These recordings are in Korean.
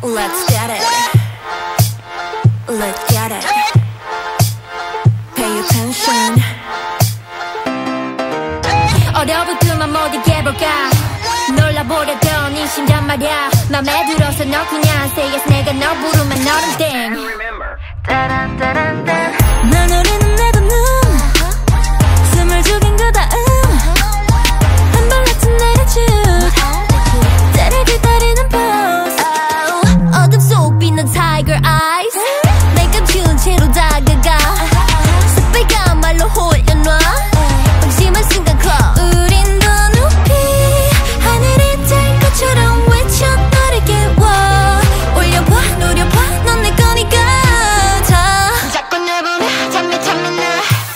Let's get it. Let's get it. Pay attention. 얼어붙으면 못 이겨볼까 놀라보려던 이 심장 말야 맘에 들어서 너 그냥 say yes 내가 너 부르면 너는 땡 날 노리는 내 두 눈 숨을 죽인 그 다음 한 발 같은 내려줄 때를 기다리는 pose 어둠 속 빛난 tiger eyes 날 감춘 채로 다가가 새빨간 말로 홀려놔 방심한 순간 call 우린 더 높이 하늘이 닿을 것처럼 외쳐 너를 깨워 올려봐 노려봐 넌 내 거니까 다 자꾸 날 보며 잠이 참는 나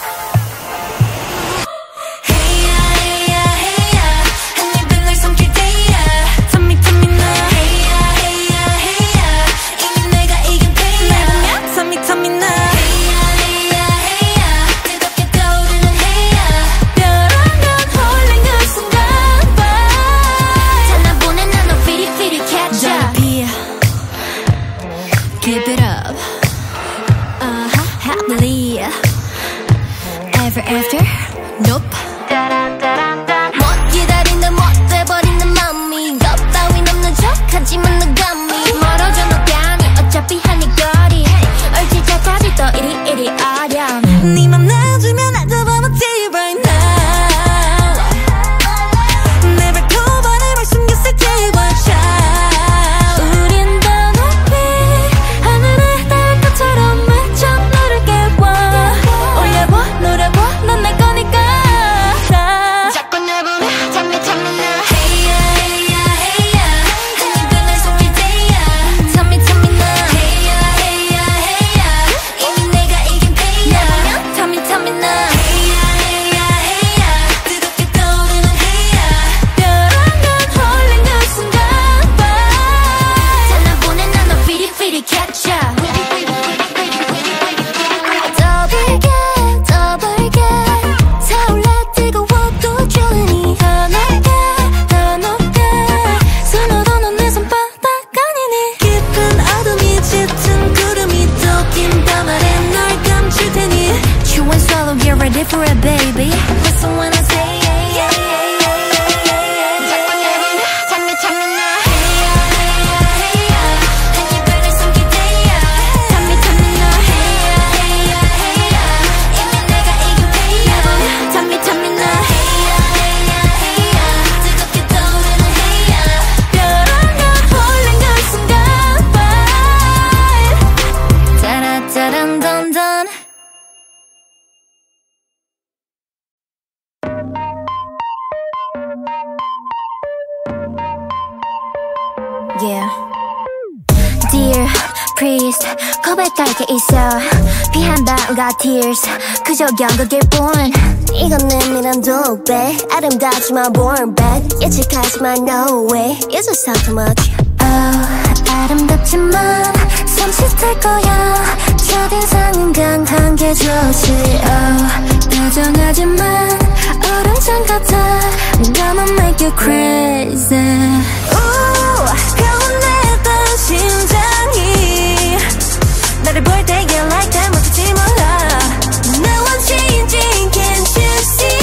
Hey ya hey ya hey ya 한 입을 널 삼킬 때야 탐미 탐미 나 Hey ya hey ya hey ya 이미 내가 이긴 패야 날 보며 탐미 탐미 나 Hey ya hey ya hey ya 뜨겁게 떠오르는 hey ya 벼랑간 홀린 그 순간 찾아보내 난 너 feel it feel it catch up Keep it up happily ever after nope 못 기다린다 못 돼버리는 맘이 겁 따윈 없는 척 하지만 너 감히 멀어져 너 감히 어차피 한 이 거리 얼질 차까지 또 이리 어렴 네 맘 놔주면 나도 버벅지 right now 내 발톱 안에 뭘 숨겼을지 watch out 우린 더 높이 하늘에 닿을 것처럼 외쳐 너를 깨워 올려봐 노려봐 넌 내 거니까 다 자꾸 날 보며 잠이 참는 나 Hey ya hey ya hey ya 한 입을 날 삼킬 때야 탐미 탐미 나 Hey ya hey ya hey ya 이미 내가 이긴 패야 날 보며 탐미 탐미 나 Hey ya hey ya hey ya 뜨겁게 떠오르는 hey ya 벼랑간 홀린 그 순간 찾아보내 난 너 feel it feel it catch up 떠벌게 타올라 뜨거워도 졸리니 더 높게 숨어도 넌 내 손바닥 아니니 깊은 어둠이 짙은 구름이 또 긴 밤 아래 널 감출 테니 Chew and swallow you're ready for it baby Listen when I say yeah yeah yeah yeah 자꾸 날 보며 잠이 참는 나 Hey ya hey ya hey ya 한 입을 날 삼킬 때야 탐미 탐미 나 Hey ya hey ya hey ya 이미 내가 이긴 패야 날 보며 탐미 탐미 나 Hey ya hey ya hey ya 뜨겁게 떠오르는 hey ya 벼랑간 홀린 그 순간 따라따란단단 Yeah Dear priest 고백할 게 있어 피 한 방울과 tears 그저 연극일 뿐 이건 내밀한 독배 아름답지만 born bad 예측하지만 no way It's just not too much Oh 아름답지만 섬찟할 거야 첫인상은 강한 게 좋지 Oh 다정하지만 얼음장 같아 Gonna make you crazy 변했던 심장이 나를 볼 때 you like that 멈추지 몰라 Now I'm changing can't you see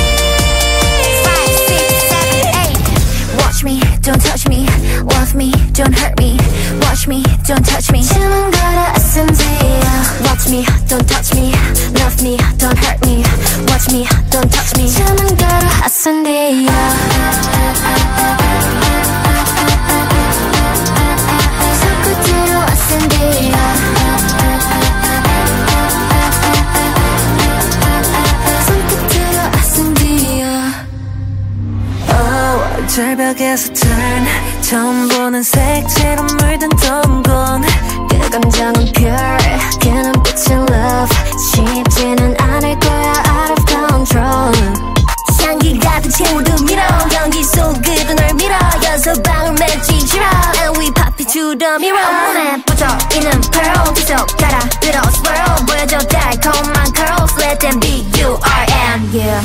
5, 6, 7, 8 Watch me don't touch me love me don't hurt me watch me don't touch me 주문 걸어 SMD야 Watch me don't touch me love me don't hurt me watch me don't touch me 주문 걸어 SMD야 손끝으로 SMD야 손끝으로 SMD야 Oh 절벽에서 turn 처음 보는 색채로 물든 동공 그 감정은 pure 그 눈빛의 love 쉽지는 않을 거야 out of control 향기 같은 친구도 밀어 연기 속으로 널 밀어 여섯 방울 맺지 지러 And we pop it to the mirror 몸에 붙어있는 pearl 계속 따라 들어 swirl 보여줘 달콤한 curls Let them be you are and yeah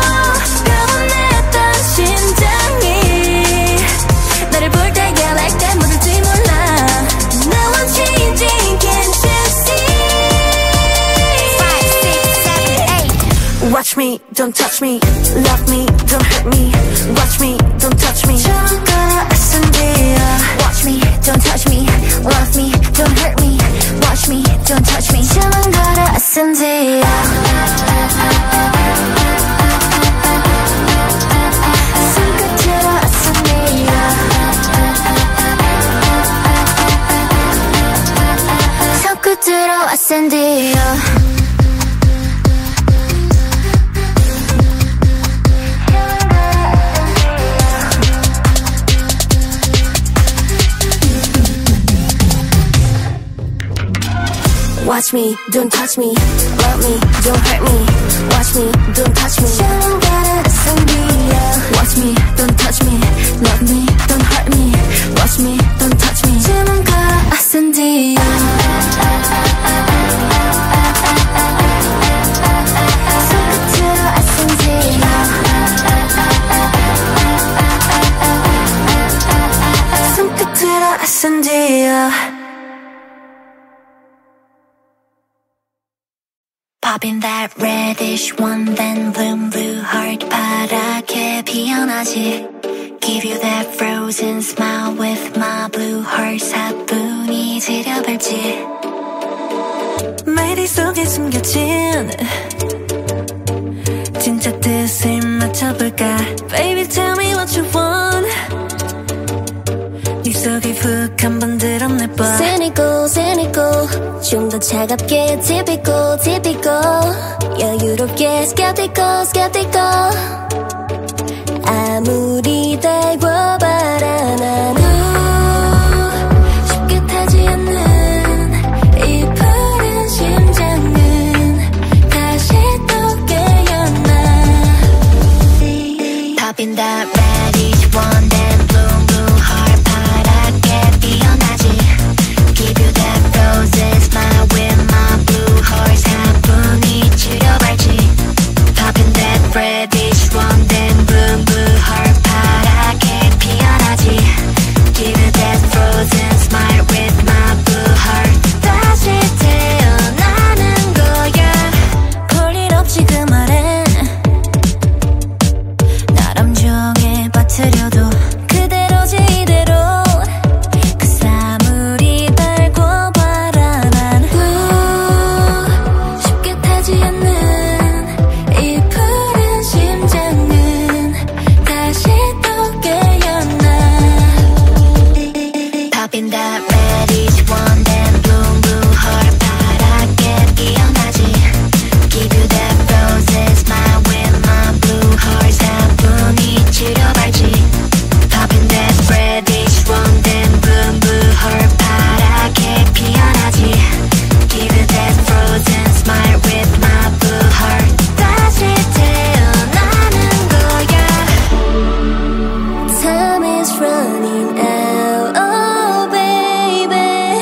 변했던 심장이 나를 볼 때 yeah like that 묻을지 몰라 me, don't touch me. Love me, don't hurt me. Watch me, don't touch me. 좋은 거라 SND야. Watch me, don't touch me. Love me, don't hurt me. Watch me, don't touch me. 좋은 거라 SND야. 손끝으로 SND야. 손끝으로 SND야. Watch me, don't touch me. Love me, don't hurt me. Watch me, don't touch me. 좋은 거라 SND야. Watch me, don't touch me. Love me, don't hurt me. Watch me, don't touch me. 좋은 거라 SND야. 손끝으로 SND야. 손끝으로 SND야. Popping that reddish one, then bloom blue heart 파랗게 피어나지. Give you that frozen smile with my blue heart 사뿐히 지려발지. 메리 속에 숨겨진 진짜 뜻을 맞춰볼까. Baby tell me what you want. 네 속에 훅 한번 드러내봐. Cynical, cynical. 좀 더 차갑게 typical, typical. 여유롭게 skeptical, skeptical. 아무리 달궈봐라 나는 쉽게 타지 않는 이 푸른 심장은 다시 또 깨어나. Popping that reddish one, then bloom blue heart 파랗게 피어나지. Give you that roses smile with my blue heart 사뿐히 줄여발지. Popping that reddish one, then bloom blue heart 파랗게 피어나지. Give you that frozen smile with my blue heart. 다시 태어나는 거야. 볼일 없지 그 말엔 나름 정해 빠뜨려도 그대로지 이대로. 그 사물이 달궈봐라 나는 쉽게 타지 않는 이 푸른 심장은 다시 또 깨어나. Popping that reddish one, then bloom blue heart 파랗게 피어나지. Give you that roses smile with my blue heart 사뿐히 줄여발지. Popping that reddish one, then bloom blue heart 파랗게 피어나지. Give you that frozen smile with my blue heart. 다시 태어나는 거야. Time is running out, oh baby.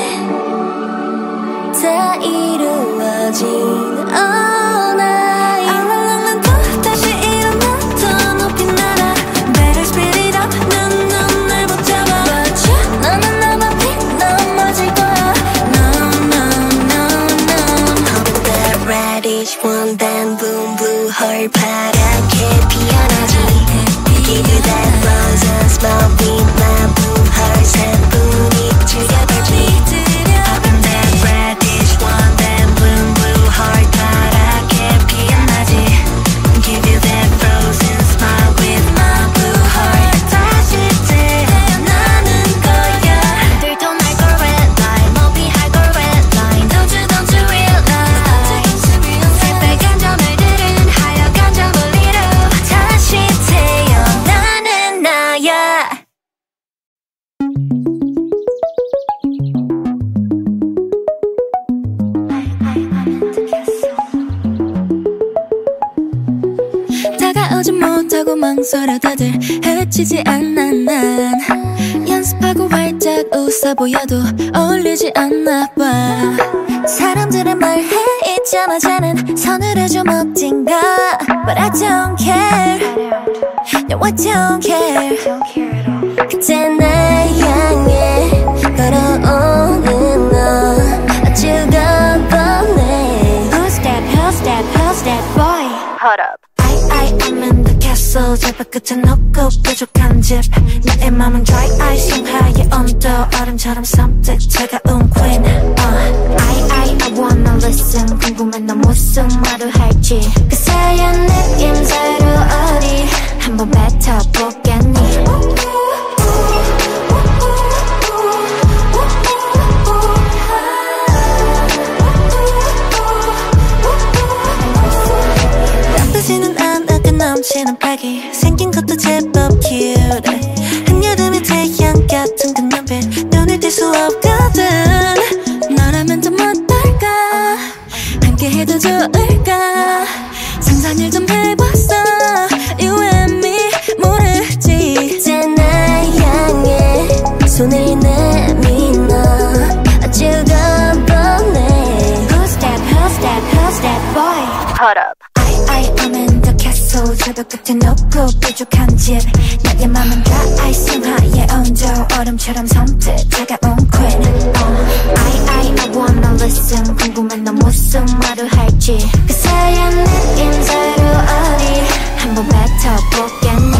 다 이루어진 all night. All along 난 또다시 일어나 더 높이 날아. Better speed it up. 눈 날 붙잡아. But you 너는 나 앞에 넘어질 거야. No, no, no, no. Popping that reddish one, then boom blue heart 파랗게 피어나지. Give you that roses smile with my blue heart 사뿐히 줄여발지. Popping that reddish one, then bloom blue heart 파랗게 피어나지. Give you that frozen smile with my blue heart. 다시 태어나는 거야. 들통 날걸 red line, 모피할걸 red line. Don't you realize. 새빨간 저널들은 하얀 저물리로 다시 태어나는 나야. 다가오지 못하고 망설여 다들 해치지 않아. 난 연습하고 활짝 웃어 보여도 어울리지 않나 봐. 사람들은 말해 잊자마자는 서늘해져 멋진가. But I don't care. No, I don't care. 그때 날 향해 걸어오는 너 죽어보네. Who's that, who's that, who's that boy? Hold up. 끝엔 없고 뾰족한 집 나의 맘은 dry ice 영하의 온도 얼음처럼 섬뜩 차가운 queen I wanna listen 궁금해 너 무슨 말을 할지 그 새한 느낌새로 어디 한번 뱉어보겠니 나쁘지는 않아 그 넘치는 팔기 생긴 것도 제법 cute 한여름의 태양 같은 그 눈빛 눈을 뗄 수 없거든 너라면 좀 어떨까 함께 해도 좋을까 상상을 좀 해봤어 You and me 모르지 이제 날 향해 손을 내밀어 죽어보네 Who's that boy Hold up I'm in the castle 저도 끝에 높고 뾰족한 집 나의 맘은 dry ice 영하의 온도 얼음처럼 섬뜩 차가운 queen I wanna listen 궁금해 너 무슨 말을 할지 그 새한 느낌새로 어디 한번 뱉어보겠니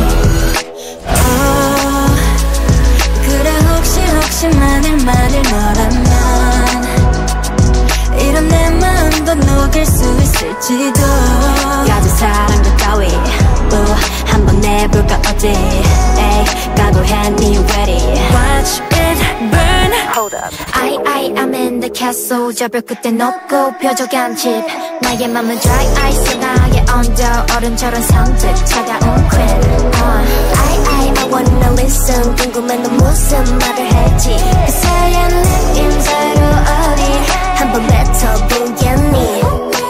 그래 혹시 만일 너라면 이런 내 마음도 녹일 수 있을지도 가진 사랑도 따위 한번 내볼까 어때 에이 각오했니 ready Watch it burn Hold up I'm in the castle 저 벽 끝에 높고 뾰족한 집 나의 맘은 dry ice 나의 온도 얼음처럼 섬뜩 차가운 queen I wanna listen 궁금해 너 무슨 말을 할지 그 새한 느낌새로 어디 한번 뱉어보겠니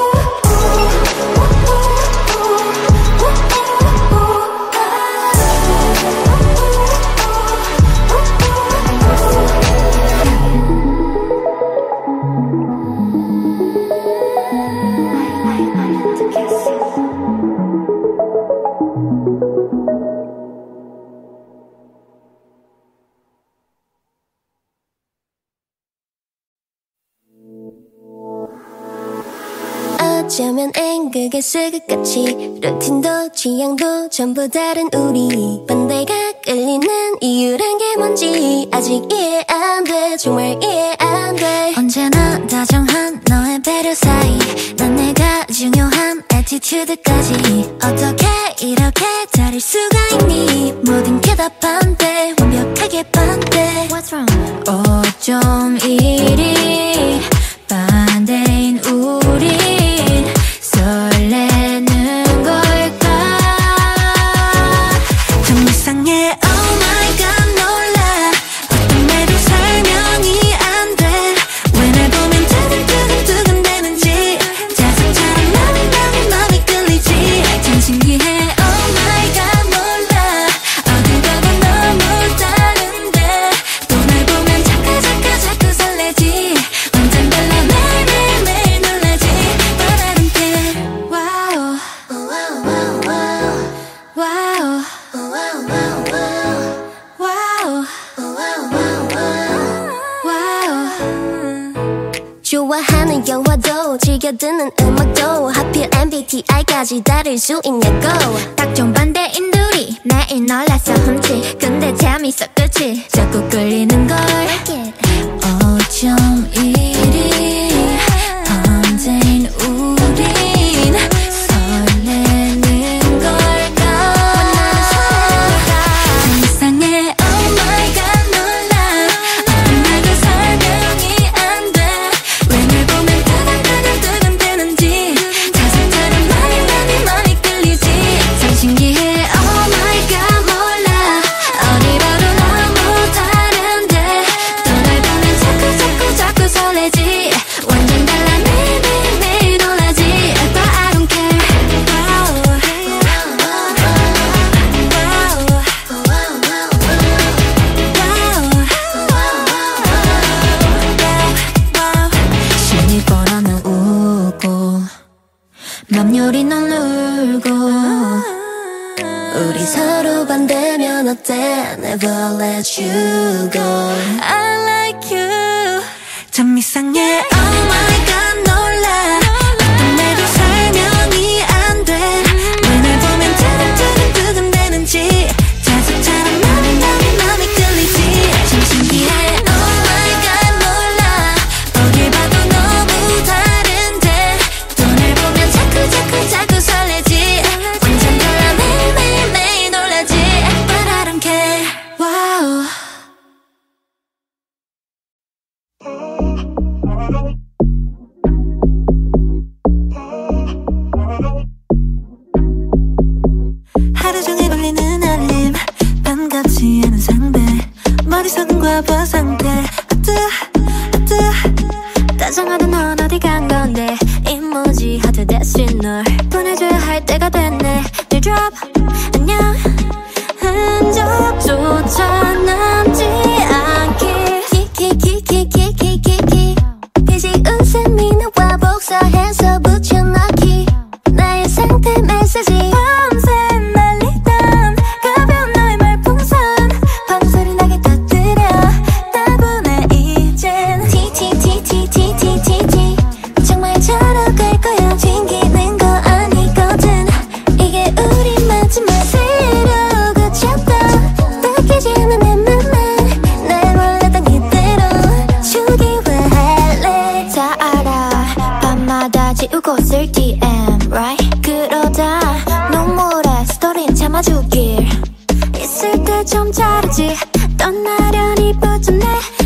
어쩌면 앵극의 스긋같이 루틴도 취향도 전부 다른 우리 반대가 끌리는 이유란 게 뭔지 아직 이해 안 돼 정말 이해 안 돼 언제나 다정한 너의 배려 사이 난 내가 중요한 애티튜드까지 어떻게 이렇게 다를 수가 있니 모든 게 다 반대 완벽하게 반대 What's wrong? 어쩜 이리 반대인 우린 설레는 걸까 좀 이상해 Oh my god 놀라 어떤 말도 설명이 안 돼 왜 날 보면 두근두근 되는지 자석처럼 맘이 끌리지 참 신기해 Oh my god 몰라 어딘 가고 너무 다른데 또 날 보면 자꾸 설레지 완전 달라 매일매일 놀라지 But I don't care Wow Wow 좋아하는 영화도 즐겨 듣는 음악도 하필 MBTI까지 다를 수 있냐고 딱 정반대인 둘이 매일 놀라서 훔치 근데 재밌어 그치 자꾸 끌리는 걸 어쩜 이리 반대인 우린 설레는 걸까 참 이상해 Oh my god 놀라 어떤 말도 설명이 안 돼 왜 날 보면 두근두근 되는지 자석처럼 많이 끌리지 참 신기해 Oh my god 몰라 어디 봐도 너무 다른데 또 날 보면 자꾸 설레지 완전 달라 매일매일 놀라지 But I don't care 신이 뻔하면 웃고 맘 요리 넌 울고 우리 서로 반대면 어때 Never let you go I like you 참 이상해 Oh my god 놀라 어떤 말도 설명이 안 돼 왜 날 보면 두근두근 되는지 어디서든 과부하 상태. 다정하던 넌 어디 간 건데. 이모지 하트 대신 널 보내줘야 할 때가 됐네. 늘 drop 안녕 흔적조차 남지 않게. 키키키키키키키키 비지 웃음이 너와 복사해서 붙여넣기. 나의 상태 메시지 밤새 날리던 가벼운 너의 말풍선 방소리 나게 터뜨려. 따분해 이젠 TTTTTTT 정말 자러 갈 거야. 튕기는 거 아니거든. 이게 우리 마지막 세려고 쳤다. 바뀌지 않는 내 맘만 날 원하던 그대로 주기 왜 할래. 다 알아 밤마다 지우고 쓸 DM right. 그러다 눈물에 스토리는 참아주길. 있을 때 좀 잘하지. 떠나려니 부졌네.